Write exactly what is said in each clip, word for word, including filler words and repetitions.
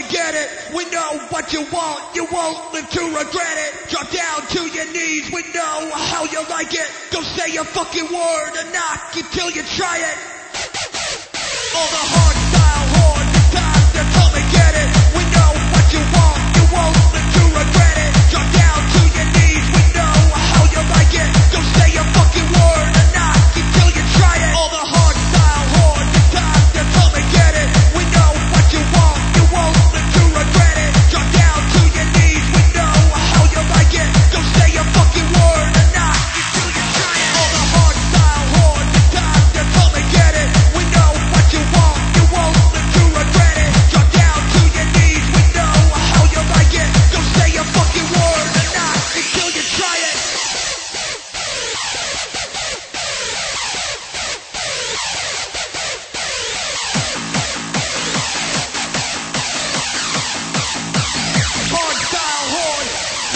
and get it. We know what you want, you won't live to regret it. Drop down to your knees, we know how you like it. Go say a fucking word and knock until you try it. All the hard style horns, it's time to come and get it. We know what you want, you won't live to regret it. Drop down to your knees, we know how you like it. Go say a fucking word and knock until you try it. All the hard style horns, it's time to come and get it. We know what you want, you won't live to regret it. Drop down to your knees, we know how you like it. Go say a fucking word and knock until you try it. All the hard style horns, it's time to come and get it. We know what you want, you won't live to regret it. Drop down to your knees, we know how you like it. Go say a fucking word and knock until you try it. Hard style horns.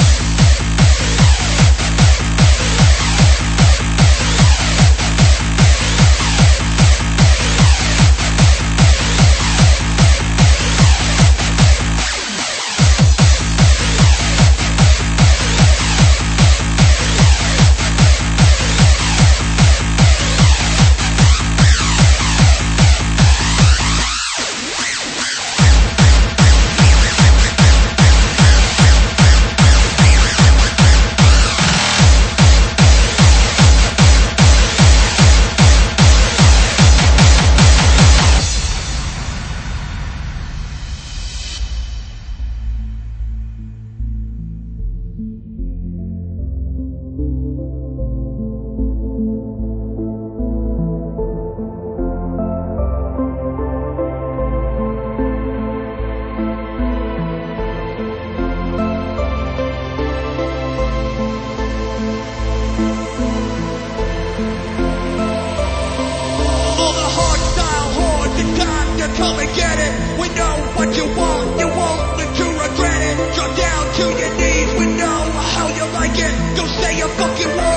All the hard style horns, it's time to come and get it. We know what you want, you won't live to regret it. Drop down to your knees, we know how you like it. Go say a fucking word.